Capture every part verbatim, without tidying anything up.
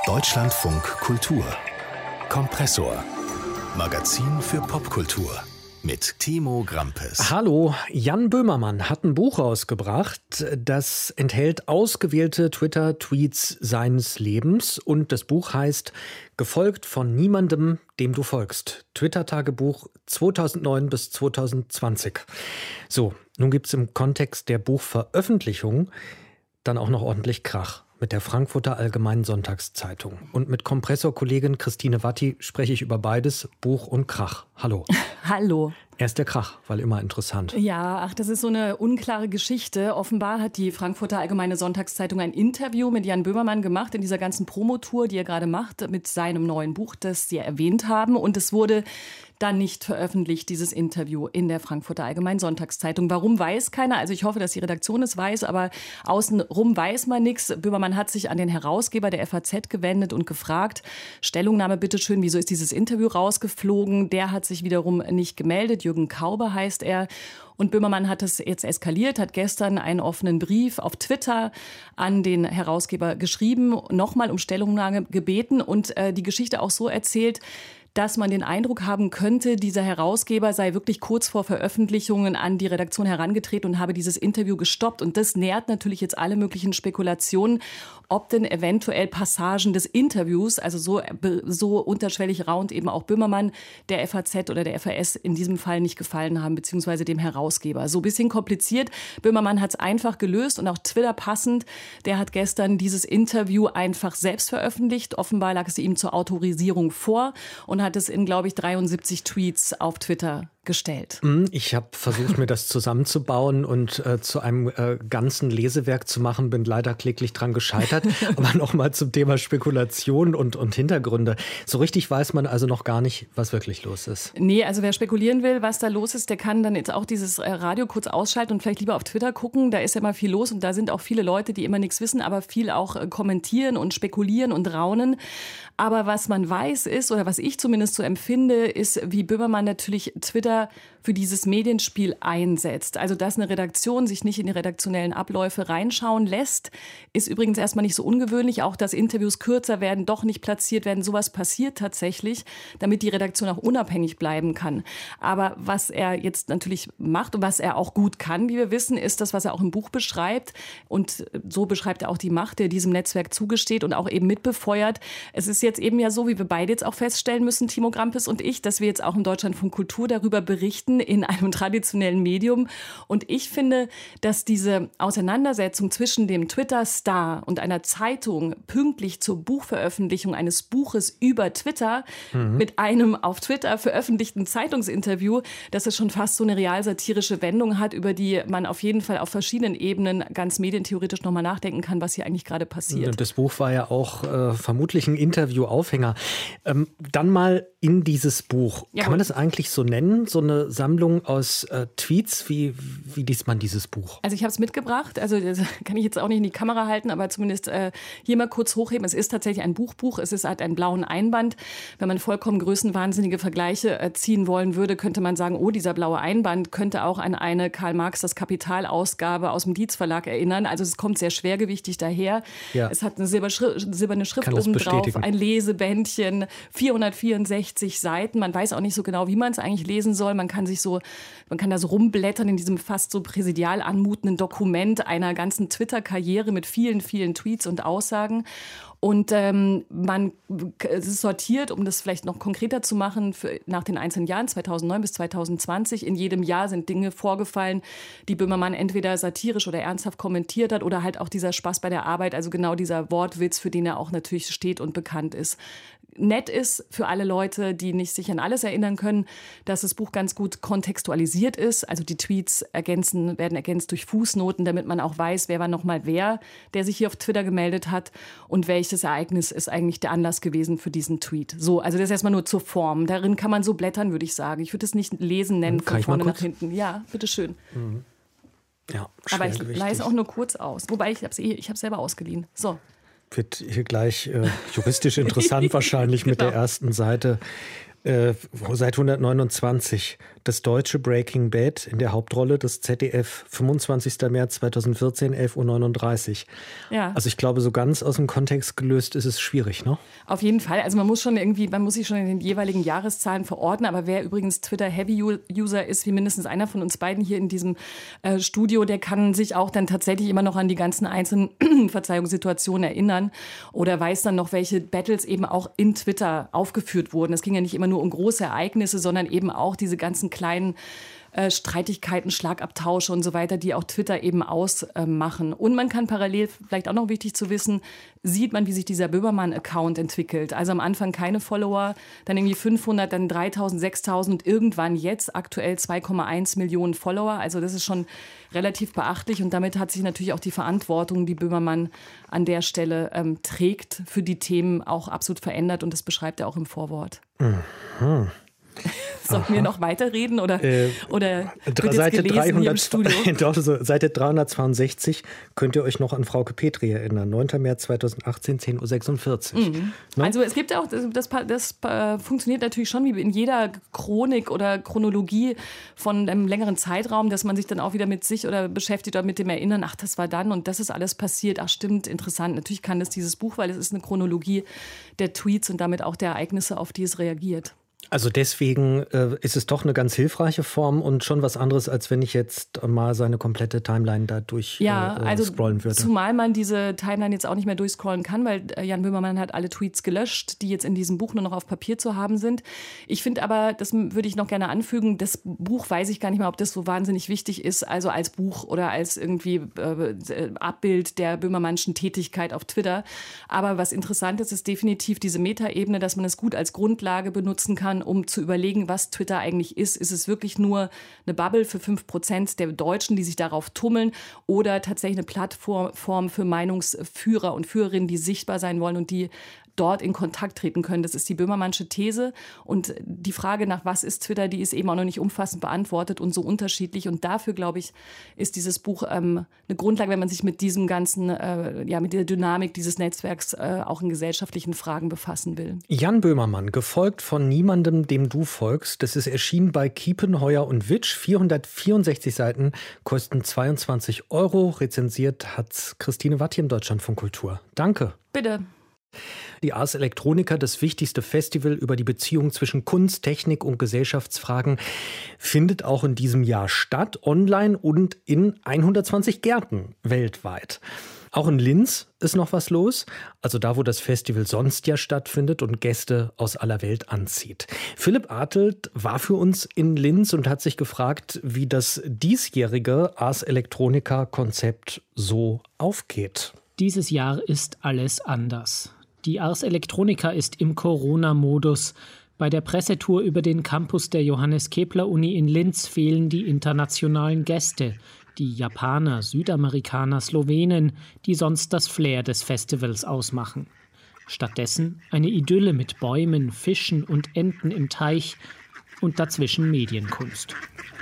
Deutschlandfunk Kultur Kompressor. Magazin für Popkultur mit Timo Grampes. Hallo, Jan Böhmermann hat ein Buch rausgebracht, das enthält ausgewählte Twitter-Tweets seines Lebens und das Buch heißt Gefolgt von niemandem, dem du folgst. Twitter-Tagebuch zweitausendneun bis zweitausendzwanzig. So, nun gibt es im Kontext der Buchveröffentlichung dann auch noch ordentlich Krach mit der Frankfurter Allgemeinen Sonntagszeitung. Und mit Kompressor-Kollegin Christine Watti spreche ich über beides, Buch und Krach. Hallo. Hallo. Erst der Krach, weil immer interessant. Ja, ach, das ist so eine unklare Geschichte. Offenbar hat die Frankfurter Allgemeine Sonntagszeitung ein Interview mit Jan Böhmermann gemacht in dieser ganzen Promotour, die er gerade macht, mit seinem neuen Buch, das Sie erwähnt haben. Und es wurde dann nicht veröffentlicht, dieses Interview in der Frankfurter Allgemeinen Sonntagszeitung. Warum, weiß keiner. Also ich hoffe, dass die Redaktion es weiß, aber außenrum weiß man nichts. Böhmermann hat sich an den Herausgeber der F A Z gewendet und gefragt, Stellungnahme bitteschön, wieso ist dieses Interview rausgeflogen? Der hat sich wiederum nicht gemeldet. Jürgen Kauber heißt er. Und Böhmermann hat es jetzt eskaliert, hat gestern einen offenen Brief auf Twitter an den Herausgeber geschrieben, nochmal um Stellungnahme gebeten und äh, die Geschichte auch so erzählt, dass man den Eindruck haben könnte, dieser Herausgeber sei wirklich kurz vor Veröffentlichungen an die Redaktion herangetreten und habe dieses Interview gestoppt. Und das nährt natürlich jetzt alle möglichen Spekulationen, ob denn eventuell Passagen des Interviews, also so, so unterschwellig raunt eben auch Böhmermann, der F A Z oder der F A S in diesem Fall nicht gefallen haben, beziehungsweise dem Herausgeber. So ein bisschen kompliziert. Böhmermann hat es einfach gelöst und auch Twitter passend. Der hat gestern dieses Interview einfach selbst veröffentlicht. Offenbar lag es ihm zur Autorisierung vor und hat es in, glaube ich, dreiundsiebzig Tweets auf Twitter gestellt. Ich habe versucht, mir das zusammenzubauen und äh, zu einem äh, ganzen Lesewerk zu machen, bin leider kläglich dran gescheitert. Aber nochmal zum Thema Spekulation und, und Hintergründe. So richtig weiß man also noch gar nicht, was wirklich los ist. Nee, also wer spekulieren will, was da los ist, der kann dann jetzt auch dieses äh, Radio kurz ausschalten und vielleicht lieber auf Twitter gucken. Da ist ja immer viel los und da sind auch viele Leute, die immer nichts wissen, aber viel auch äh, kommentieren und spekulieren und raunen. Aber was man weiß ist, oder was ich zumindest so empfinde, ist, wie Böhmermann natürlich Twitter für dieses Medienspiel einsetzt. Also, dass eine Redaktion sich nicht in die redaktionellen Abläufe reinschauen lässt, ist übrigens erstmal nicht so ungewöhnlich. Auch, dass Interviews kürzer werden, doch nicht platziert werden. Sowas passiert tatsächlich, damit die Redaktion auch unabhängig bleiben kann. Aber was er jetzt natürlich macht und was er auch gut kann, wie wir wissen, ist das, was er auch im Buch beschreibt. Und so beschreibt er auch die Macht, der diesem Netzwerk zugesteht und auch eben mitbefeuert. Es ist jetzt eben ja so, wie wir beide jetzt auch feststellen müssen, Timo Grampes und ich, dass wir jetzt auch im Deutschlandfunk Kultur darüber berichten in einem traditionellen Medium. Und ich finde, dass diese Auseinandersetzung zwischen dem Twitter-Star und einer Zeitung pünktlich zur Buchveröffentlichung eines Buches über Twitter mhm. mit einem auf Twitter veröffentlichten Zeitungsinterview, dass es schon fast so eine realsatirische Wendung hat, über die man auf jeden Fall auf verschiedenen Ebenen ganz medientheoretisch nochmal nachdenken kann, was hier eigentlich gerade passiert. Das Buch war ja auch äh, vermutlich ein Interview-Aufhänger. Ähm, dann mal in dieses Buch. Ja, kann man das eigentlich so nennen? So eine Sammlung aus äh, Tweets? Wie, wie liest man dieses Buch? Also ich habe es mitgebracht. Also das kann ich jetzt auch nicht in die Kamera halten, aber zumindest äh, hier mal kurz hochheben. Es ist tatsächlich ein Buchbuch. Es ist halt einen blauen Einband. Wenn man vollkommen größenwahnsinnige Vergleiche äh, ziehen wollen würde, könnte man sagen, oh, dieser blaue Einband könnte auch an eine Karl Marx das Kapital-Ausgabe aus dem Dietz Verlag erinnern. Also es kommt sehr schwergewichtig daher. Ja. Es hat eine silberne Schrift oben drauf, ein Lesebändchen, vierhundertvierundsechzig Seiten. Man weiß auch nicht so genau, wie man es eigentlich lesen soll. Man kann sich so, man kann da so rumblättern in diesem fast so präsidial anmutenden Dokument einer ganzen Twitter-Karriere mit vielen, vielen Tweets und Aussagen. Und ähm, man es ist sortiert, um das vielleicht noch konkreter zu machen, für, nach den einzelnen Jahren, zweitausendneun bis zweitausendzwanzig. In jedem Jahr sind Dinge vorgefallen, die Böhmermann entweder satirisch oder ernsthaft kommentiert hat oder halt auch dieser Spaß bei der Arbeit, also genau dieser Wortwitz, für den er auch natürlich steht und bekannt ist. Nett ist für alle Leute, die nicht sich an alles erinnern können, dass das Buch ganz gut kontextualisiert ist. Also die Tweets ergänzen, werden ergänzt durch Fußnoten, damit man auch weiß, wer war nochmal wer, der sich hier auf Twitter gemeldet hat und welches Ereignis ist eigentlich der Anlass gewesen für diesen Tweet. So, also das erstmal nur zur Form. Darin kann man so blättern, würde ich sagen. Ich würde es nicht lesen nennen, von vorne nach hinten. Ja, bitteschön. Mhm. Ja, aber ich leihe es auch nur kurz aus. Wobei, ich habe es eh, ich habe selber ausgeliehen. So. Wird hier gleich äh, juristisch interessant wahrscheinlich genau. Mit der ersten Seite. Äh, seit hundertneunundzwanzig. Das deutsche Breaking Bad in der Hauptrolle, das Z D F, fünfundzwanzigster März zweitausendvierzehn, elf Uhr neununddreißig. Ja. Also ich glaube, so ganz aus dem Kontext gelöst ist es schwierig, ne? Auf jeden Fall. Also man muss schon irgendwie, man muss sich schon in den jeweiligen Jahreszahlen verorten. Aber wer übrigens Twitter-Heavy-User ist, wie mindestens einer von uns beiden hier in diesem äh, Studio, der kann sich auch dann tatsächlich immer noch an die ganzen einzelnen Verzeihungssituationen erinnern oder weiß dann noch, welche Battles eben auch in Twitter aufgeführt wurden. Es ging ja nicht immer nur um große Ereignisse, sondern eben auch diese ganzen kleinen äh, Streitigkeiten, Schlagabtausche und so weiter, die auch Twitter eben ausmachen. Äh, und man kann parallel, vielleicht auch noch wichtig zu wissen, sieht man, wie sich dieser Böhmermann-Account entwickelt. Also am Anfang keine Follower, dann irgendwie fünfhundert, dann dreitausend, sechstausend, irgendwann jetzt aktuell zwei Komma eins Millionen Follower. Also das ist schon relativ beachtlich und damit hat sich natürlich auch die Verantwortung, die Böhmermann an der Stelle ähm, trägt, für die Themen auch absolut verändert und das beschreibt er auch im Vorwort. Mhm. Sollten wir noch weiterreden oder, äh, oder wird jetzt Seite gelesen dreihundert, hier im Studio? Doch, so, Seite dreihundertzweiundsechzig könnt ihr euch noch an Frauke Petri erinnern. neunter März zweitausendachtzehn, zehn Uhr sechsundvierzig. Mhm. Ne? Also es gibt auch, das, das, das äh, funktioniert natürlich schon wie in jeder Chronik oder Chronologie von einem längeren Zeitraum, dass man sich dann auch wieder mit sich oder beschäftigt oder mit dem Erinnern, ach, das war dann und das ist alles passiert. Ach stimmt, interessant. Natürlich kann das dieses Buch, weil es ist eine Chronologie der Tweets und damit auch der Ereignisse, auf die es reagiert. Also deswegen äh, ist es doch eine ganz hilfreiche Form und schon was anderes, als wenn ich jetzt mal seine komplette Timeline da durch ja, äh, also scrollen würde. Zumal man diese Timeline jetzt auch nicht mehr durchscrollen kann, weil Jan Böhmermann hat alle Tweets gelöscht, die jetzt in diesem Buch nur noch auf Papier zu haben sind. Ich finde aber, das würde ich noch gerne anfügen, das Buch weiß ich gar nicht mehr, ob das so wahnsinnig wichtig ist, also als Buch oder als irgendwie äh, Abbild der Böhmermannschen Tätigkeit auf Twitter. Aber was interessant ist, ist definitiv diese Metaebene, dass man es gut als Grundlage benutzen kann, um zu überlegen, was Twitter eigentlich ist. Ist es wirklich nur eine Bubble für fünf Prozent der Deutschen, die sich darauf tummeln oder tatsächlich eine Plattform für Meinungsführer und Führerinnen, die sichtbar sein wollen und die dort in Kontakt treten können. Das ist die Böhmermannsche These. Und die Frage nach, was ist Twitter, die ist eben auch noch nicht umfassend beantwortet und so unterschiedlich. Und dafür, glaube ich, ist dieses Buch ähm, eine Grundlage, wenn man sich mit diesem ganzen, äh, ja, mit der Dynamik dieses Netzwerks äh, auch in gesellschaftlichen Fragen befassen will. Jan Böhmermann, gefolgt von niemandem, dem du folgst. Das ist erschienen bei Kiepenheuer und Witsch. vierhundertvierundsechzig Seiten, kosten zweiundzwanzig Euro. Rezensiert hat Christine Watt hier im Deutschlandfunk Kultur. Danke. Bitte. Die Ars Electronica, das wichtigste Festival über die Beziehung zwischen Kunst, Technik und Gesellschaftsfragen, findet auch in diesem Jahr statt, online und in hundertzwanzig Gärten weltweit. Auch in Linz ist noch was los, also da, wo das Festival sonst ja stattfindet und Gäste aus aller Welt anzieht. Philipp Artelt war für uns in Linz und hat sich gefragt, wie das diesjährige Ars Electronica-Konzept so aufgeht. Dieses Jahr ist alles anders. Die Ars Electronica ist im Corona-Modus. Bei der Pressetour über den Campus der Johannes-Kepler-Uni in Linz fehlen die internationalen Gäste, die Japaner, Südamerikaner, Slowenen, die sonst das Flair des Festivals ausmachen. Stattdessen eine Idylle mit Bäumen, Fischen und Enten im Teich und dazwischen Medienkunst.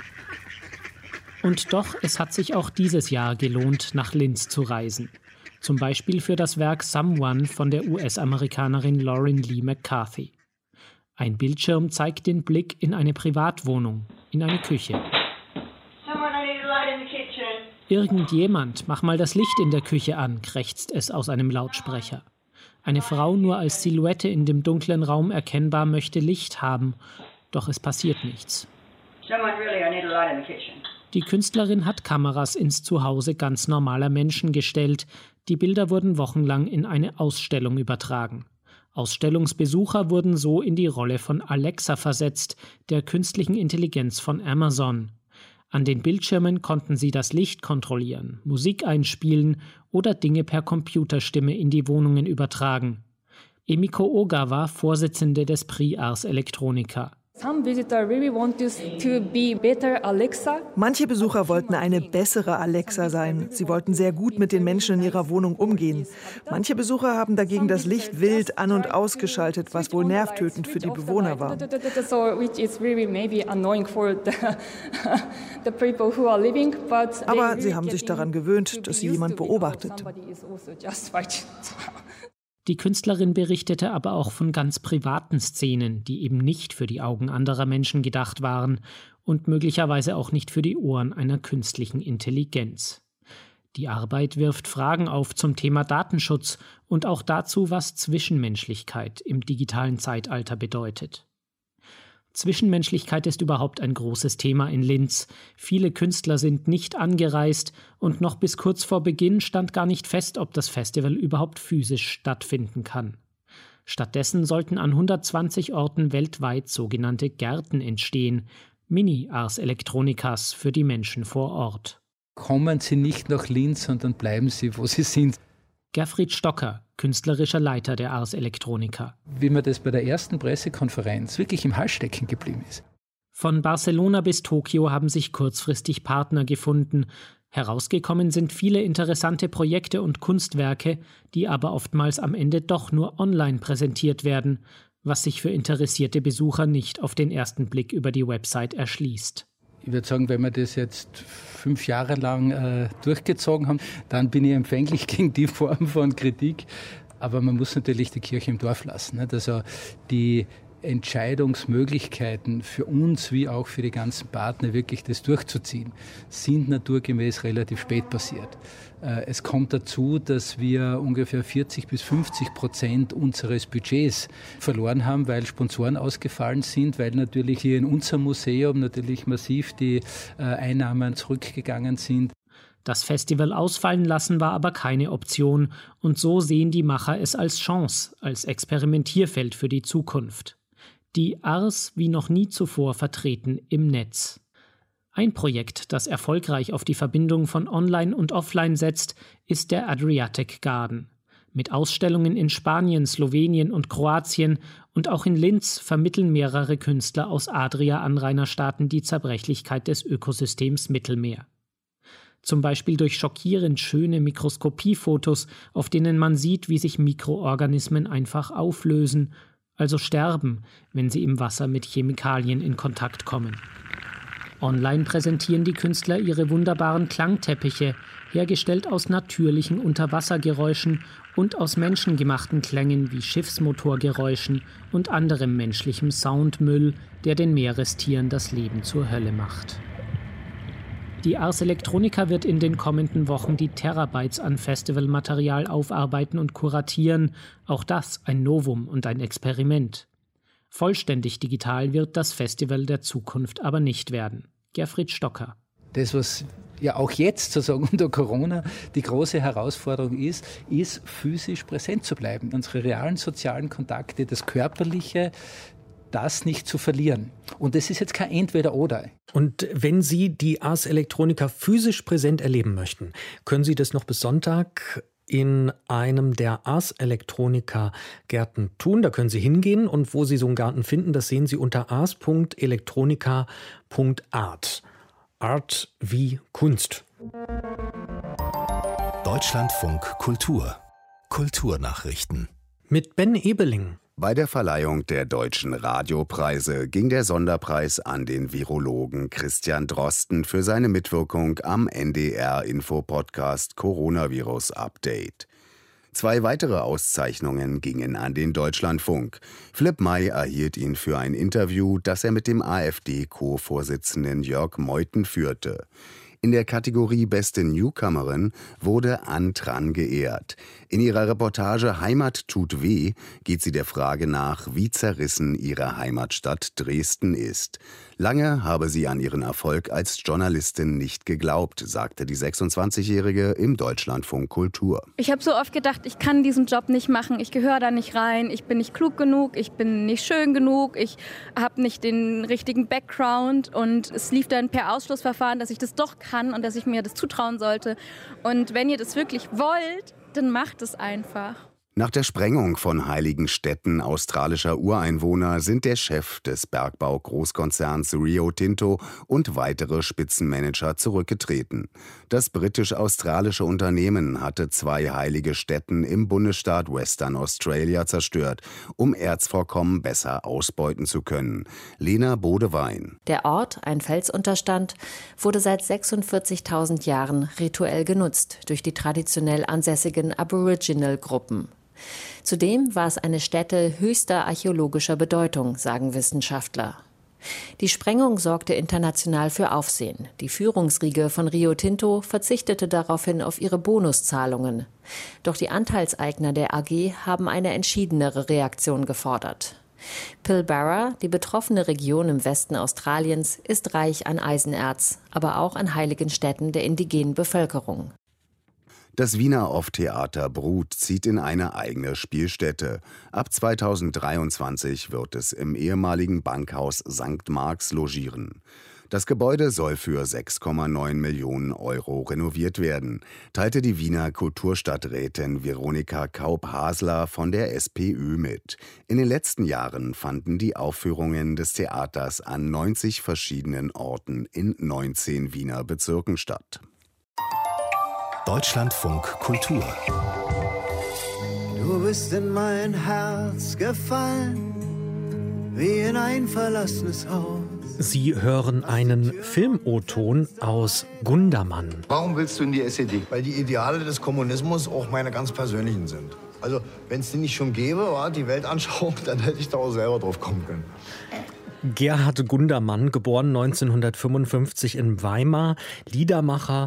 Und doch, es hat sich auch dieses Jahr gelohnt, nach Linz zu reisen. Zum Beispiel für das Werk Someone von der U S-Amerikanerin Lauren Lee McCarthy. Ein Bildschirm zeigt den Blick in eine Privatwohnung, in eine Küche. Irgendjemand, mach mal das Licht in der Küche an, krächzt es aus einem Lautsprecher. Eine Frau, nur als Silhouette in dem dunklen Raum erkennbar, möchte Licht haben, doch es passiert nichts. Die Künstlerin hat Kameras ins Zuhause ganz normaler Menschen gestellt. Die Bilder wurden wochenlang in eine Ausstellung übertragen. Ausstellungsbesucher wurden so in die Rolle von Alexa versetzt, der künstlichen Intelligenz von Amazon. An den Bildschirmen konnten sie das Licht kontrollieren, Musik einspielen oder Dinge per Computerstimme in die Wohnungen übertragen. Emiko Ogawa, Vorsitzende des Prix Ars Electronica. Manche Besucher wollten eine bessere Alexa sein. Sie wollten sehr gut mit den Menschen in ihrer Wohnung umgehen. Manche Besucher haben dagegen das Licht wild an- und ausgeschaltet, was wohl nervtötend für die Bewohner war. Aber sie haben sich daran gewöhnt, dass sie jemand beobachtet. Die Künstlerin berichtete aber auch von ganz privaten Szenen, die eben nicht für die Augen anderer Menschen gedacht waren und möglicherweise auch nicht für die Ohren einer künstlichen Intelligenz. Die Arbeit wirft Fragen auf zum Thema Datenschutz und auch dazu, was Zwischenmenschlichkeit im digitalen Zeitalter bedeutet. Zwischenmenschlichkeit ist überhaupt ein großes Thema in Linz. Viele Künstler sind nicht angereist und noch bis kurz vor Beginn stand gar nicht fest, ob das Festival überhaupt physisch stattfinden kann. Stattdessen sollten an hundertzwanzig Orten weltweit sogenannte Gärten entstehen, Mini-Ars Electronicas für die Menschen vor Ort. Kommen Sie nicht nach Linz, sondern bleiben Sie, wo Sie sind. Gerfried Stocker, künstlerischer Leiter der Ars Electronica. Wie mir das bei der ersten Pressekonferenz wirklich im Hals stecken geblieben ist. Von Barcelona bis Tokio haben sich kurzfristig Partner gefunden. Herausgekommen sind viele interessante Projekte und Kunstwerke, die aber oftmals am Ende doch nur online präsentiert werden, was sich für interessierte Besucher nicht auf den ersten Blick über die Website erschließt. Ich würde sagen, wenn wir das jetzt fünf Jahre lang äh, durchgezogen haben, dann bin ich empfänglich gegen die Form von Kritik. Aber man muss natürlich die Kirche im Dorf lassen. Nicht? Also die Entscheidungsmöglichkeiten für uns wie auch für die ganzen Partner, wirklich das durchzuziehen, sind naturgemäß relativ spät passiert. Es kommt dazu, dass wir ungefähr vierzig bis fünfzig Prozent unseres Budgets verloren haben, weil Sponsoren ausgefallen sind, weil natürlich hier in unserem Museum natürlich massiv die Einnahmen zurückgegangen sind. Das Festival ausfallen lassen war aber keine Option und so sehen die Macher es als Chance, als Experimentierfeld für die Zukunft. Die Ars wie noch nie zuvor vertreten im Netz. Ein Projekt, das erfolgreich auf die Verbindung von Online und Offline setzt, ist der Adriatic Garden. Mit Ausstellungen in Spanien, Slowenien und Kroatien und auch in Linz vermitteln mehrere Künstler aus Adria-Anrainerstaaten die Zerbrechlichkeit des Ökosystems Mittelmeer. Zum Beispiel durch schockierend schöne Mikroskopiefotos, auf denen man sieht, wie sich Mikroorganismen einfach auflösen, also sterben, wenn sie im Wasser mit Chemikalien in Kontakt kommen. Online präsentieren die Künstler ihre wunderbaren Klangteppiche, hergestellt aus natürlichen Unterwassergeräuschen und aus menschengemachten Klängen wie Schiffsmotorgeräuschen und anderem menschlichem Soundmüll, der den Meerestieren das Leben zur Hölle macht. Die Ars Electronica wird in den kommenden Wochen die Terabytes an Festivalmaterial aufarbeiten und kuratieren. Auch das ein Novum und ein Experiment. Vollständig digital wird das Festival der Zukunft aber nicht werden. Gerfried Stocker. Das, was ja auch jetzt sozusagen unter Corona die große Herausforderung ist, ist physisch präsent zu bleiben. Unsere realen sozialen Kontakte, das Körperliche, das nicht zu verlieren. Und das ist jetzt kein Entweder-Oder. Und wenn Sie die Ars Electronica physisch präsent erleben möchten, können Sie das noch bis Sonntag in einem der Ars Electronica Gärten tun. Da können Sie hingehen und wo Sie so einen Garten finden, das sehen Sie unter ars punkt electronica punkt art. Art wie Kunst. Deutschlandfunk Kultur. Kulturnachrichten. Mit Ben Ebeling. Bei der Verleihung der Deutschen Radiopreise ging der Sonderpreis an den Virologen Christian Drosten für seine Mitwirkung am N D R-Info-Podcast Coronavirus Update. Zwei weitere Auszeichnungen gingen an den Deutschlandfunk. Philipp May erhielt ihn für ein Interview, das er mit dem AfD-Co-Vorsitzenden Jörg Meuthen führte. In der Kategorie Beste Newcomerin wurde Ann Tran geehrt. In ihrer Reportage Heimat tut weh geht sie der Frage nach, wie zerrissen ihre Heimatstadt Dresden ist. Lange habe sie an ihren Erfolg als Journalistin nicht geglaubt, sagte die sechsundzwanzigjährige im Deutschlandfunk Kultur. Ich habe so oft gedacht, ich kann diesen Job nicht machen, ich gehöre da nicht rein, ich bin nicht klug genug, ich bin nicht schön genug, ich habe nicht den richtigen Background und es lief dann per Ausschlussverfahren, dass ich das doch kann und dass ich mir das zutrauen sollte. Und wenn ihr das wirklich wollt, dann macht es einfach. Nach der Sprengung von heiligen Städten australischer Ureinwohner sind der Chef des Bergbau-Großkonzerns Rio Tinto und weitere Spitzenmanager zurückgetreten. Das britisch-australische Unternehmen hatte zwei heilige Stätten im Bundesstaat Western Australia zerstört, um Erzvorkommen besser ausbeuten zu können. Lena Bodewein. Der Ort, ein Felsunterstand, wurde seit sechsundvierzigtausend Jahren rituell genutzt durch die traditionell ansässigen Aboriginal-Gruppen. Zudem war es eine Stätte höchster archäologischer Bedeutung, sagen Wissenschaftler. Die Sprengung sorgte international für Aufsehen. Die Führungsriege von Rio Tinto verzichtete daraufhin auf ihre Bonuszahlungen. Doch die Anteilseigner der A G haben eine entschiedenere Reaktion gefordert. Pilbara, die betroffene Region im Westen Australiens, ist reich an Eisenerz, aber auch an heiligen Stätten der indigenen Bevölkerung. Das Wiener Off-Theater Brut zieht in eine eigene Spielstätte. Ab zweitausenddreiundzwanzig wird es im ehemaligen Bankhaus Sankt Marx logieren. Das Gebäude soll für sechs Komma neun Millionen Euro renoviert werden, teilte die Wiener Kulturstadträtin Veronika Kaup-Hasler von der S P Ö mit. In den letzten Jahren fanden die Aufführungen des Theaters an neunzig verschiedenen Orten in neunzehn Wiener Bezirken statt. Deutschlandfunk Kultur. Du bist in mein Herz gefallen, wie in ein verlassenes Haus. Sie hören einen Film-O-Ton aus Gundermann. Warum willst du in die S E D? Weil die Ideale des Kommunismus auch meine ganz persönlichen sind. Also, wenn es die nicht schon gäbe, war die Weltanschauung, dann hätte ich da auch selber drauf kommen können. Gerhard Gundermann, geboren neunzehnhundertfünfundfünfzig in Weimar, Liedermacher,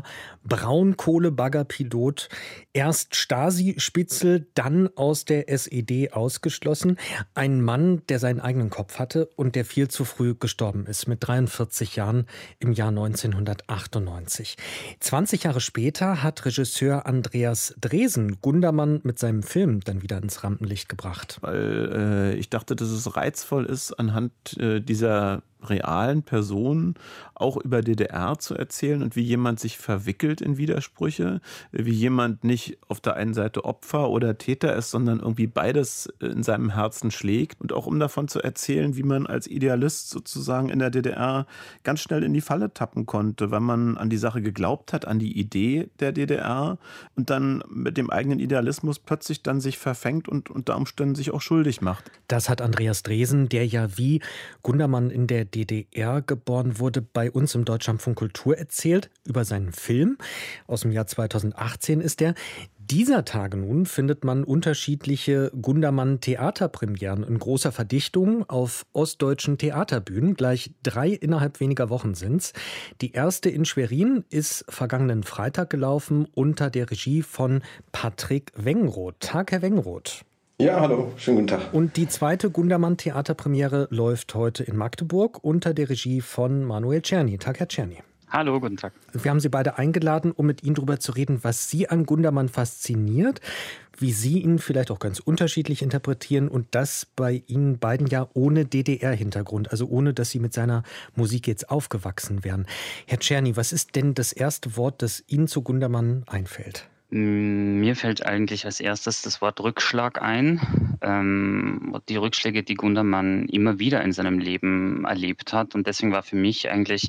Braunkohlebaggerpilot, erst Stasi-Spitzel, dann aus der S E D ausgeschlossen. Ein Mann, der seinen eigenen Kopf hatte und der viel zu früh gestorben ist, mit dreiundvierzig Jahren im Jahr neunzehnhundertachtundneunzig. zwanzig Jahre später hat Regisseur Andreas Dresen Gundermann mit seinem Film dann wieder ins Rampenlicht gebracht. Weil äh, ich dachte, dass es reizvoll ist, anhand äh, dieser realen Personen auch über D D R zu erzählen und wie jemand sich verwickelt in Widersprüche, wie jemand nicht auf der einen Seite Opfer oder Täter ist, sondern irgendwie beides in seinem Herzen schlägt, und auch um davon zu erzählen, wie man als Idealist sozusagen in der D D R ganz schnell in die Falle tappen konnte, weil man an die Sache geglaubt hat, an die Idee der D D R, und dann mit dem eigenen Idealismus plötzlich dann sich verfängt und unter Umständen sich auch schuldig macht. Das hat Andreas Dresen, der ja wie Gundermann in der D D R geboren wurde, bei uns im Deutschlandfunk Kultur erzählt, über seinen Film. Aus dem Jahr zweitausendachtzehn ist der. Dieser Tage nun findet man unterschiedliche Gundermann-Theaterpremieren in großer Verdichtung auf ostdeutschen Theaterbühnen. Gleich drei innerhalb weniger Wochen sind's. Die erste in Schwerin ist vergangenen Freitag gelaufen unter der Regie von Patrick Wengroth. Tag, Herr Wengroth. Ja, hallo, schönen guten Tag. Und die zweite Gundermann-Theaterpremiere läuft heute in Magdeburg unter der Regie von Manuel Czerny. Tag, Herr Czerny. Hallo, guten Tag. Wir haben Sie beide eingeladen, um mit Ihnen darüber zu reden, was Sie an Gundermann fasziniert, wie Sie ihn vielleicht auch ganz unterschiedlich interpretieren, und das bei Ihnen beiden ja ohne D D R-Hintergrund, also ohne, dass Sie mit seiner Musik jetzt aufgewachsen wären. Herr Czerny, was ist denn das erste Wort, das Ihnen zu Gundermann einfällt? Mir fällt eigentlich als erstes das Wort Rückschlag ein. Ähm, die Rückschläge, die Gundermann immer wieder in seinem Leben erlebt hat. Und deswegen war für mich eigentlich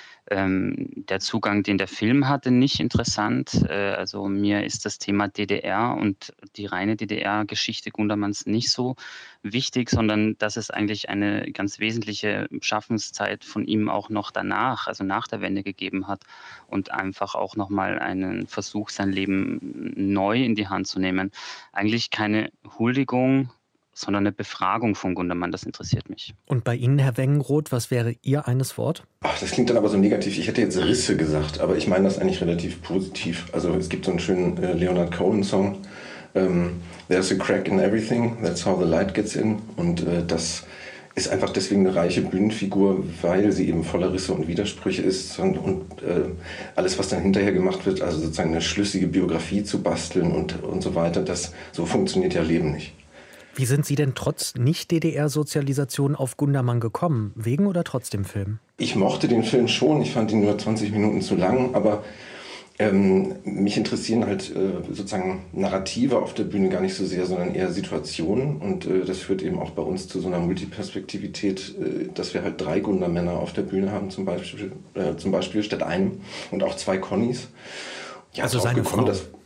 ähm, der Zugang, den der Film hatte, nicht interessant. Äh, also mir ist das Thema D D R und die reine D D R-Geschichte Gundermanns nicht so wichtig, sondern dass es eigentlich eine ganz wesentliche Schaffenszeit von ihm auch noch danach, also nach der Wende gegeben hat, und einfach auch nochmal einen Versuch, sein Leben neu in die Hand zu nehmen. Eigentlich keine Huldigung, sondern eine Befragung von Gundermann, das interessiert mich. Und bei Ihnen, Herr Wengroth, was wäre Ihr eines Wort? Ach, das klingt dann aber so negativ. Ich hätte jetzt Risse gesagt, aber ich meine das eigentlich relativ positiv. Also es gibt so einen schönen äh, Leonard Cohen-Song, ähm, There's a crack in everything, that's how the light gets in. Und äh, das ist einfach deswegen eine reiche Bühnenfigur, weil sie eben voller Risse und Widersprüche ist. Und, und äh, alles, was dann hinterher gemacht wird, also sozusagen eine schlüssige Biografie zu basteln und, und so weiter, das, so funktioniert ja Leben nicht. Wie sind Sie denn trotz Nicht-D D R-Sozialisation auf Gundermann gekommen? Wegen oder trotz dem Film? Ich mochte den Film schon. Ich fand ihn nur zwanzig Minuten zu lang. Aber ähm, mich interessieren halt äh, sozusagen Narrative auf der Bühne gar nicht so sehr, sondern eher Situationen. Und äh, das führt eben auch bei uns zu so einer Multiperspektivität, äh, dass wir halt drei Gundermänner auf der Bühne haben, zum Beispiel, äh, zum Beispiel statt einem. Und auch zwei Connys. Ja, also seine Frau. Dass,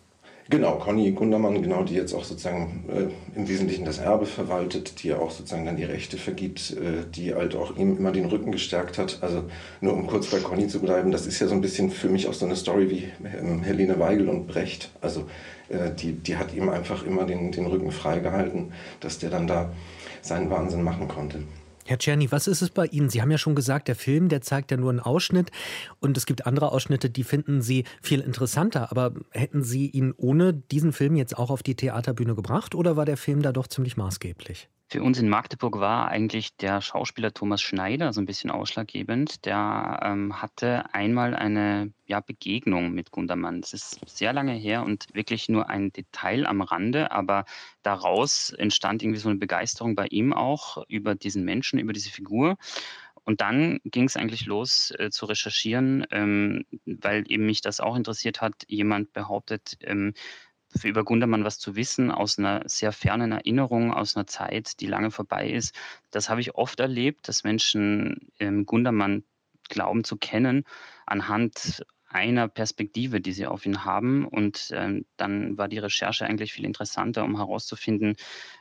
Genau, Conny Gundermann, genau, die jetzt auch sozusagen äh, im Wesentlichen das Erbe verwaltet, die ja auch sozusagen dann die Rechte vergibt, äh, die halt auch ihm immer den Rücken gestärkt hat. Also nur um kurz bei Conny zu bleiben, das ist ja so ein bisschen für mich auch so eine Story wie ähm, Helene Weigel und Brecht. Also äh, die, die hat ihm einfach immer den, den Rücken freigehalten, dass der dann da seinen Wahnsinn machen konnte. Herr Czerny, was ist es bei Ihnen? Sie haben ja schon gesagt, der Film, der zeigt ja nur einen Ausschnitt und es gibt andere Ausschnitte, die finden Sie viel interessanter. Aber hätten Sie ihn ohne diesen Film jetzt auch auf die Theaterbühne gebracht oder war der Film da doch ziemlich maßgeblich? Für uns in Magdeburg war eigentlich der Schauspieler Thomas Schneider so ein bisschen ausschlaggebend. Der ähm, hatte einmal eine ja, Begegnung mit Gundermann. Das ist sehr lange her und wirklich nur ein Detail am Rande, aber daraus entstand irgendwie so eine Begeisterung bei ihm auch über diesen Menschen, über diese Figur. Und dann ging es eigentlich los äh, zu recherchieren, ähm, weil eben mich das auch interessiert hat. Jemand behauptet, ähm, für über Gundermann was zu wissen aus einer sehr fernen Erinnerung, aus einer Zeit, die lange vorbei ist. Das habe ich oft erlebt, dass Menschen ähm, Gundermann glauben zu kennen anhand einer Perspektive, die sie auf ihn haben. Und ähm, dann war die Recherche eigentlich viel interessanter, um herauszufinden,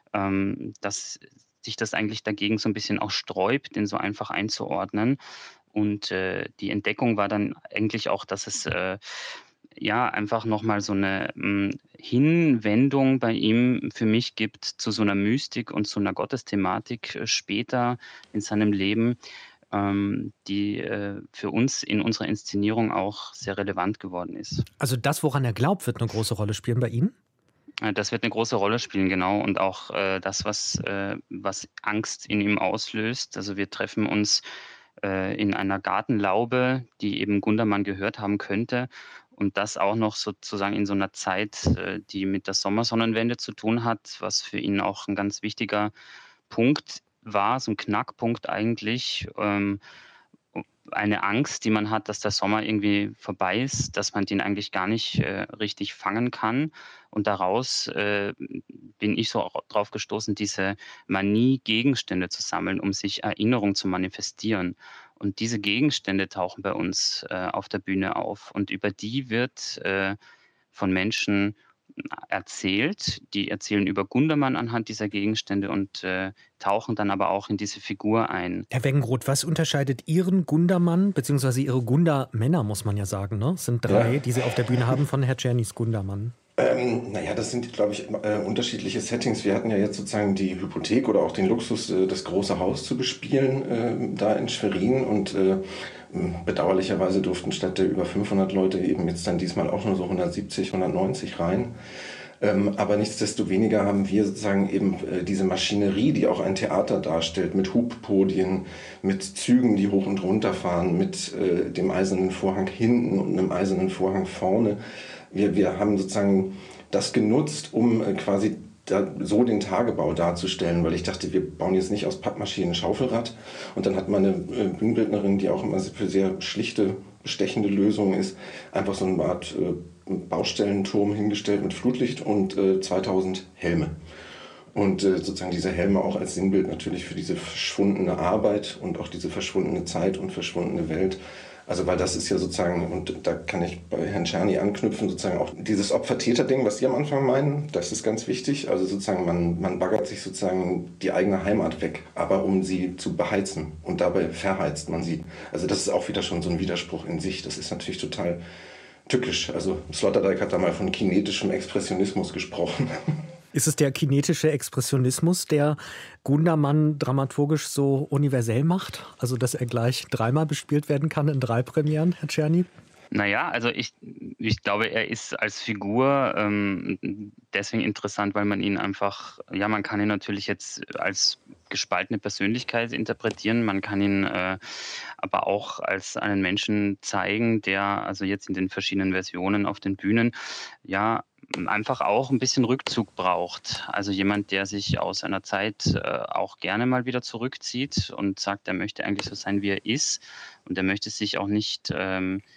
ähm, dass sich das eigentlich dagegen so ein bisschen auch sträubt, den so einfach einzuordnen. Und äh, die Entdeckung war dann eigentlich auch, dass es äh, ja einfach nochmal so eine mh, Hinwendung bei ihm für mich gibt zu so einer Mystik und zu einer Gottesthematik äh, später in seinem Leben, ähm, die äh, für uns in unserer Inszenierung auch sehr relevant geworden ist. Also das, woran er glaubt, wird eine große Rolle spielen bei Ihnen? Äh, Das wird eine große Rolle spielen, genau. Und auch äh, das, was, äh, was Angst in ihm auslöst. Also wir treffen uns äh, in einer Gartenlaube, die eben Gundermann gehört haben könnte. Und das auch noch sozusagen in so einer Zeit, äh, die mit der Sommersonnenwende zu tun hat, was für ihn auch ein ganz wichtiger Punkt war, so ein Knackpunkt eigentlich. Ähm, eine Angst, die man hat, dass der Sommer irgendwie vorbei ist, dass man den eigentlich gar nicht äh, richtig fangen kann. Und daraus äh, bin ich so auch drauf gestoßen, diese Manie, Gegenstände zu sammeln, um sich Erinnerung zu manifestieren. Und diese Gegenstände tauchen bei uns äh, auf der Bühne auf. Und über die wird äh, von Menschen erzählt. Die erzählen über Gundermann anhand dieser Gegenstände und äh, tauchen dann aber auch in diese Figur ein. Herr Weggenroth, was unterscheidet Ihren Gundermann, beziehungsweise Ihre Gundermänner, muss man ja sagen, ne? Es sind drei, ja, die Sie auf der Bühne haben, von Herr Czernys Gundermann? Ähm, naja, das sind, glaube ich, äh, unterschiedliche Settings. Wir hatten ja jetzt sozusagen die Hypothek oder auch den Luxus, äh, das große Haus zu bespielen, äh, da in Schwerin. Und äh, bedauerlicherweise durften statt der über fünfhundert Leute eben jetzt dann diesmal auch nur so hundertsiebzig, hundertneunzig rein. Ähm, aber nichtsdestoweniger haben wir sozusagen eben äh, diese Maschinerie, die auch ein Theater darstellt, mit Hubpodien, mit Zügen, die hoch und runter fahren, mit äh, dem eisernen Vorhang hinten und einem eisernen Vorhang vorne. Wir, wir haben sozusagen das genutzt, um äh, quasi da, so den Tagebau darzustellen, weil ich dachte, wir bauen jetzt nicht aus Pappmaché ein Schaufelrad. Und dann hat meine äh, Bühnenbildnerin, die auch immer für sehr schlichte, bestechende Lösungen ist, einfach so eine Art äh, Baustellenturm hingestellt mit Flutlicht und äh, zweitausend Helme. Und äh, sozusagen diese Helme auch als Sinnbild natürlich für diese verschwundene Arbeit und auch diese verschwundene Zeit und verschwundene Welt. Also weil das ist ja sozusagen, und da kann ich bei Herrn Czerny anknüpfen, sozusagen auch dieses Opfer-Täter-Ding, was Sie am Anfang meinen, das ist ganz wichtig. Also sozusagen man, man baggert sich sozusagen die eigene Heimat weg, aber um sie zu beheizen und dabei verheizt man sie. Also das ist auch wieder schon so ein Widerspruch in sich. Das ist natürlich total tückisch. Also Sloterdijk hat da mal von kinetischem Expressionismus gesprochen. Ist es der kinetische Expressionismus, der Gundermann dramaturgisch so universell macht? Also, dass er gleich dreimal bespielt werden kann in drei Premieren, Herr Czerny? Naja, also ich, ich glaube, er ist als Figur ähm, deswegen interessant, weil man ihn einfach, ja, man kann ihn natürlich jetzt als gespaltene Persönlichkeit interpretieren, man kann ihn äh, aber auch als einen Menschen zeigen, der also jetzt in den verschiedenen Versionen auf den Bühnen, ja, einfach auch ein bisschen Rückzug braucht. Also jemand, der sich aus einer Zeit äh, auch gerne mal wieder zurückzieht und sagt, er möchte eigentlich so sein, wie er ist und er möchte sich auch nicht ähm,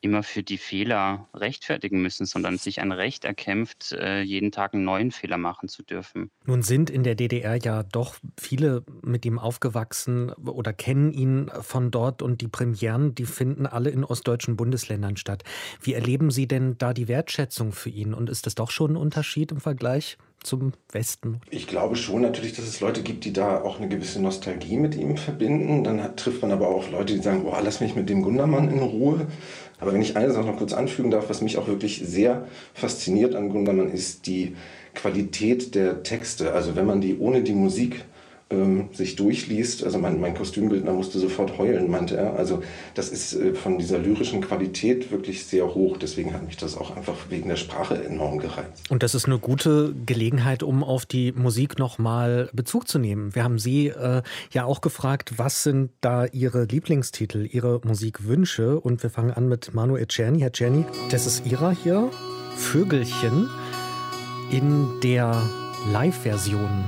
immer für die Fehler rechtfertigen müssen, sondern sich ein Recht erkämpft, äh, jeden Tag einen neuen Fehler machen zu dürfen. Nun sind in der D D R ja doch viele mit ihm aufgewachsen oder kennen ihn von dort und die Premieren, die finden alle in ostdeutschen Bundesländern statt. Wie erleben Sie denn da die Wertschätzung für ihn und ist das doch schon ein Unterschied im Vergleich zum Westen? Ich glaube schon natürlich, dass es Leute gibt, die da auch eine gewisse Nostalgie mit ihm verbinden. Dann hat, trifft man aber auch Leute, die sagen, oh, lass mich mit dem Gundermann in Ruhe. Aber wenn ich eine Sache noch kurz anfügen darf, was mich auch wirklich sehr fasziniert an Gundermann, ist die Qualität der Texte. Also wenn man die ohne die Musik ähm, sich durchliest, also mein, mein Kostümbildner musste sofort heulen, meinte er. Also das ist äh, von dieser lyrischen Qualität wirklich sehr hoch. Deswegen hat mich das auch einfach wegen der Sprache enorm gereizt. Und das ist eine gute Gelegenheit, um auf die Musik nochmal Bezug zu nehmen. Wir haben Sie äh, ja auch gefragt, was sind da Ihre Lieblingstitel, Ihre Musikwünsche? Und wir fangen an mit Manu Etcherny. Herr Etcherny, das ist Ihrer hier, Vögelchen, in der Live-Version.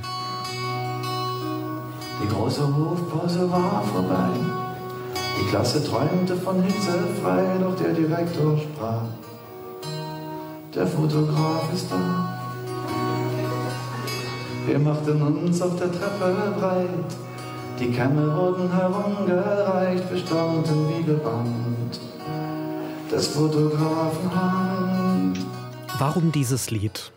Die große Hofpause war vorbei. Die Klasse träumte von Hitze frei, doch der Direktor sprach: Der Fotograf ist da. Wir machten uns auf der Treppe breit. Die Kämme wurden herumgereicht, wir staunten wie gebannt des Fotografen Hand. Warum dieses Lied?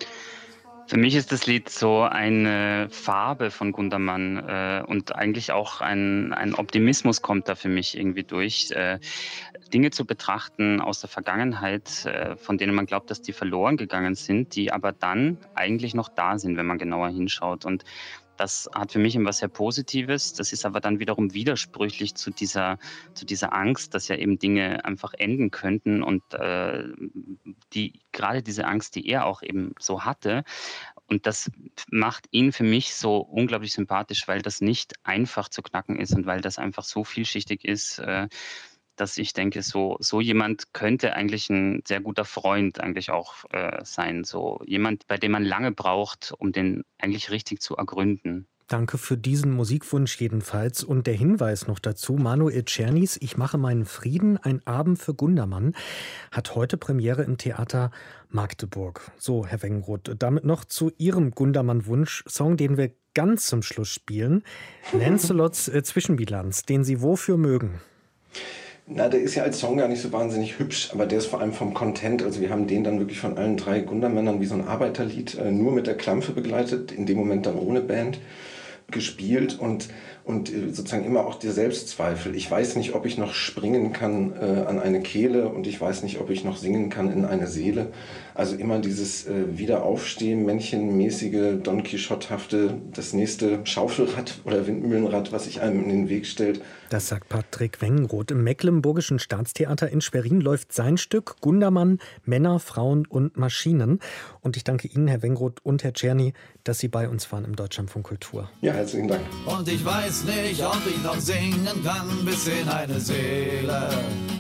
Für mich ist das Lied so eine Farbe von Gundermann äh, und eigentlich auch ein, ein Optimismus kommt da für mich irgendwie durch. Äh, Dinge zu betrachten aus der Vergangenheit, äh, von denen man glaubt, dass die verloren gegangen sind, die aber dann eigentlich noch da sind, wenn man genauer hinschaut. Und das hat für mich immer sehr Positives. Das ist aber dann wiederum widersprüchlich zu dieser, zu dieser Angst, dass ja eben Dinge einfach enden könnten und äh, die, gerade diese Angst, die er auch eben so hatte. Und das macht ihn für mich so unglaublich sympathisch, weil das nicht einfach zu knacken ist und weil das einfach so vielschichtig ist, äh, dass ich denke, so, so jemand könnte eigentlich ein sehr guter Freund eigentlich auch äh, sein. So jemand, bei dem man lange braucht, um den eigentlich richtig zu ergründen. Danke für diesen Musikwunsch jedenfalls. Und der Hinweis noch dazu, Manu Etchernys Ich mache meinen Frieden, ein Abend für Gundermann, hat heute Premiere im Theater Magdeburg. So, Herr Wengenroth, damit noch zu Ihrem Gundermann-Wunsch-Song, den wir ganz zum Schluss spielen. Lancelots äh, Zwischenbilanz, den Sie wofür mögen? Na, der ist ja als Song gar nicht so wahnsinnig hübsch, aber der ist vor allem vom Content, also wir haben den dann wirklich von allen drei Gundermännern wie so ein Arbeiterlied äh, nur mit der Klampfe begleitet, in dem Moment dann ohne Band gespielt und, und äh, sozusagen immer auch der Selbstzweifel. Ich weiß nicht, ob ich noch springen kann äh, an eine Kehle und ich weiß nicht, ob ich noch singen kann in eine Seele. Also immer dieses äh, Wiederaufstehen, Männchenmäßige, Don Quixote-hafte, das nächste Schaufelrad oder Windmühlenrad, was sich einem in den Weg stellt. Das sagt Patrick Wengenroth. Im Mecklenburgischen Staatstheater in Schwerin läuft sein Stück Gundermann, Männer, Frauen und Maschinen. Und ich danke Ihnen, Herr Wengenroth und Herr Etcherny, dass Sie bei uns waren im Deutschlandfunk Kultur. Ja, herzlichen Dank. Und ich weiß nicht, ob ich noch singen kann bis in eine Seele.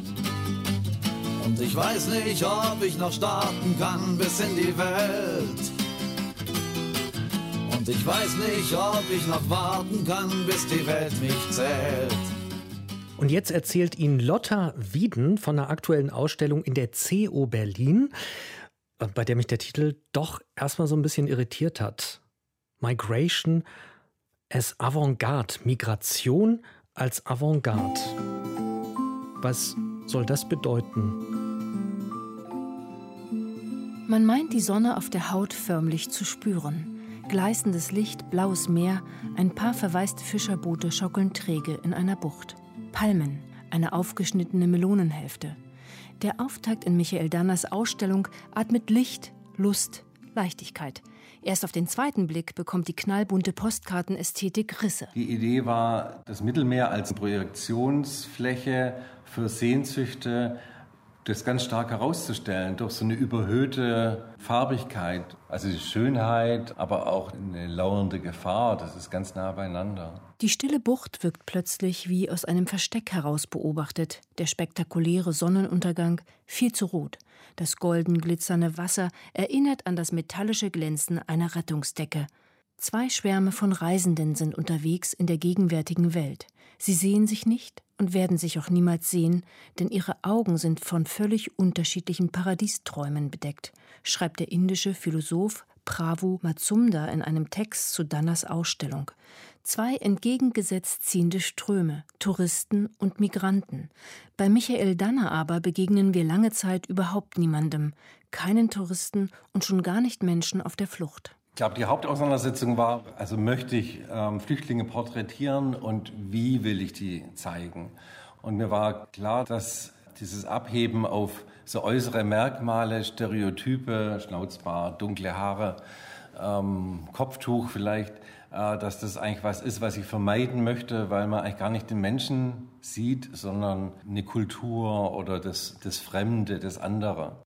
Und ich weiß nicht, ob ich noch starten kann bis in die Welt. Und ich weiß nicht, ob ich noch warten kann, bis die Welt mich zählt. Und jetzt erzählt Ihnen Lotta Wieden von einer aktuellen Ausstellung in der C O Berlin, bei der mich der Titel doch erstmal so ein bisschen irritiert hat. Migration as Avantgarde. Migration als Avantgarde. Was soll das bedeuten? Man meint, die Sonne auf der Haut förmlich zu spüren. Gleißendes Licht, blaues Meer, ein paar verwaiste Fischerboote schaukeln träge in einer Bucht. Palmen, eine aufgeschnittene Melonenhälfte. Der Auftakt in Michael Danners Ausstellung atmet Licht, Lust, Leichtigkeit. Erst auf den zweiten Blick bekommt die knallbunte Postkartenästhetik Risse. Die Idee war, das Mittelmeer als Projektionsfläche für Sehnsüchte das ganz stark herauszustellen, durch so eine überhöhte Farbigkeit. Also die Schönheit, aber auch eine lauernde Gefahr, das ist ganz nah beieinander. Die stille Bucht wirkt plötzlich wie aus einem Versteck heraus beobachtet. Der spektakuläre Sonnenuntergang, viel zu rot. Das golden glitzernde Wasser erinnert an das metallische Glänzen einer Rettungsdecke. Zwei Schwärme von Reisenden sind unterwegs in der gegenwärtigen Welt. Sie sehen sich nicht und werden sich auch niemals sehen, denn ihre Augen sind von völlig unterschiedlichen Paradiesträumen bedeckt, schreibt der indische Philosoph Pravu Mazumdar in einem Text zu Dannas Ausstellung. Zwei entgegengesetzt ziehende Ströme, Touristen und Migranten. Bei Michael Danner aber begegnen wir lange Zeit überhaupt niemandem, keinen Touristen und schon gar nicht Menschen auf der Flucht. Ich glaube, die Hauptauseinandersetzung war, also möchte ich ähm, Flüchtlinge porträtieren und wie will ich die zeigen? Und mir war klar, dass dieses Abheben auf so äußere Merkmale, Stereotype, Schnauzbart, dunkle Haare, ähm, Kopftuch vielleicht, äh, dass das eigentlich was ist, was ich vermeiden möchte, weil man eigentlich gar nicht den Menschen sieht, sondern eine Kultur oder das, das Fremde, das andere.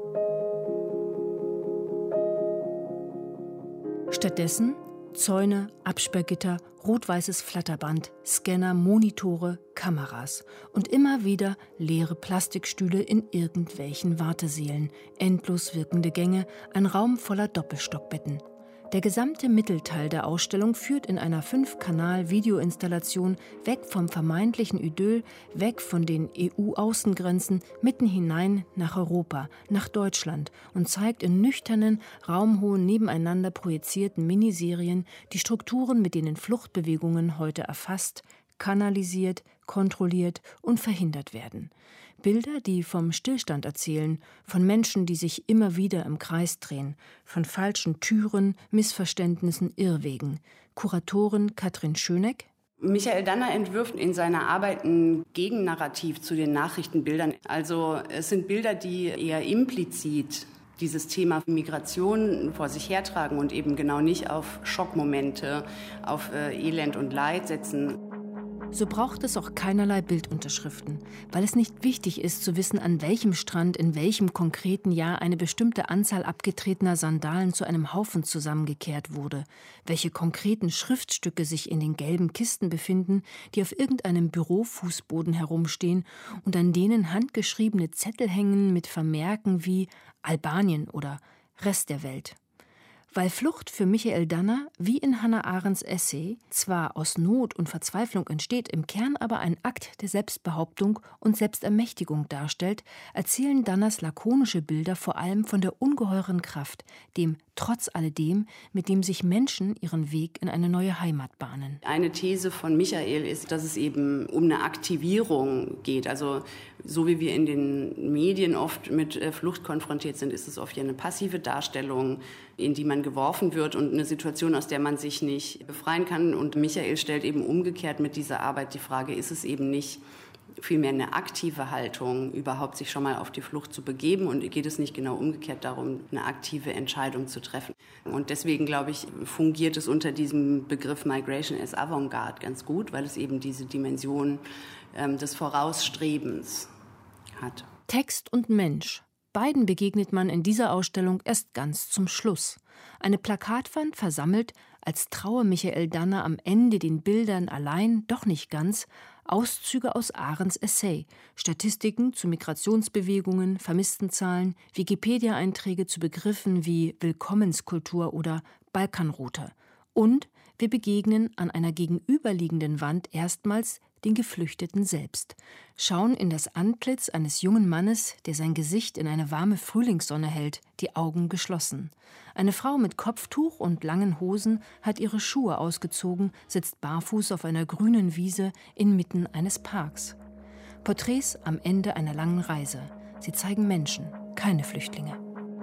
Stattdessen Zäune, Absperrgitter, rot-weißes Flatterband, Scanner, Monitore, Kameras und immer wieder leere Plastikstühle in irgendwelchen Wartesälen, endlos wirkende Gänge, ein Raum voller Doppelstockbetten. Der gesamte Mittelteil der Ausstellung führt in einer fünf-Kanal-Videoinstallation weg vom vermeintlichen Idyll, weg von den E U-Außengrenzen, mitten hinein nach Europa, nach Deutschland und zeigt in nüchternen, raumhohen, nebeneinander projizierten Miniserien die Strukturen, mit denen Fluchtbewegungen heute erfasst, kanalisiert, kontrolliert und verhindert werden. Bilder, die vom Stillstand erzählen, von Menschen, die sich immer wieder im Kreis drehen, von falschen Türen, Missverständnissen, Irrwegen. Kuratorin Katrin Schöneck. Michael Danner entwirft in seiner Arbeit ein Gegennarrativ zu den Nachrichtenbildern. Also es sind Bilder, die eher implizit dieses Thema Migration vor sich hertragen und eben genau nicht auf Schockmomente, auf äh, Elend und Leid setzen. So braucht es auch keinerlei Bildunterschriften, weil es nicht wichtig ist zu wissen, an welchem Strand in welchem konkreten Jahr eine bestimmte Anzahl abgetretener Sandalen zu einem Haufen zusammengekehrt wurde, welche konkreten Schriftstücke sich in den gelben Kisten befinden, die auf irgendeinem Bürofußboden herumstehen und an denen handgeschriebene Zettel hängen mit Vermerken wie Albanien oder Rest der Welt. Weil Flucht für Michael Danner, wie in Hannah Arendts Essay, zwar aus Not und Verzweiflung entsteht, im Kern aber ein Akt der Selbstbehauptung und Selbstermächtigung darstellt, erzählen Danners lakonische Bilder vor allem von der ungeheuren Kraft, dem trotz alledem, mit dem sich Menschen ihren Weg in eine neue Heimat bahnen. Eine These von Michael ist, dass es eben um eine Aktivierung geht. Also so wie wir in den Medien oft mit Flucht konfrontiert sind, ist es oft ja eine passive Darstellung, in die man geworfen wird und eine Situation, aus der man sich nicht befreien kann. Und Michael stellt eben umgekehrt mit dieser Arbeit die Frage, ist es eben nicht vielmehr eine aktive Haltung, überhaupt sich schon mal auf die Flucht zu begeben, und geht es nicht genau umgekehrt darum, eine aktive Entscheidung zu treffen. Und deswegen, glaube ich, fungiert es unter diesem Begriff Migration as Avantgarde ganz gut, weil es eben diese Dimension ähm, des Vorausstrebens hat. Text und Mensch. Beiden begegnet man in dieser Ausstellung erst ganz zum Schluss. Eine Plakatwand versammelt, als traue Michael Danner am Ende den Bildern allein, doch nicht ganz, Auszüge aus Arendts Essay, Statistiken zu Migrationsbewegungen, Vermisstenzahlen, Wikipedia-Einträge zu Begriffen wie Willkommenskultur oder Balkanroute. Und wir begegnen an einer gegenüberliegenden Wand erstmals den Geflüchteten selbst, schauen in das Antlitz eines jungen Mannes, der sein Gesicht in eine warme Frühlingssonne hält, die Augen geschlossen. Eine Frau mit Kopftuch und langen Hosen hat ihre Schuhe ausgezogen, sitzt barfuß auf einer grünen Wiese inmitten eines Parks. Porträts am Ende einer langen Reise. Sie zeigen Menschen, keine Flüchtlinge.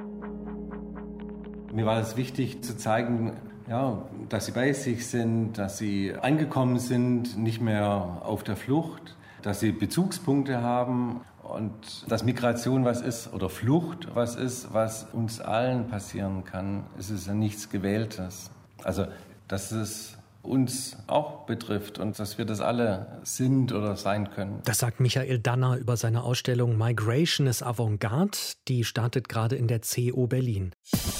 Mir war es wichtig zu zeigen, ja, dass sie bei sich sind, dass sie angekommen sind, nicht mehr auf der Flucht, dass sie Bezugspunkte haben und dass Migration was ist oder Flucht was ist, was uns allen passieren kann. Es ist ja nichts Gewähltes. Also, dass es uns auch betrifft und dass wir das alle sind oder sein können. Das sagt Michael Danner über seine Ausstellung Migration as Avantgarde. Die startet gerade in der C O Berlin.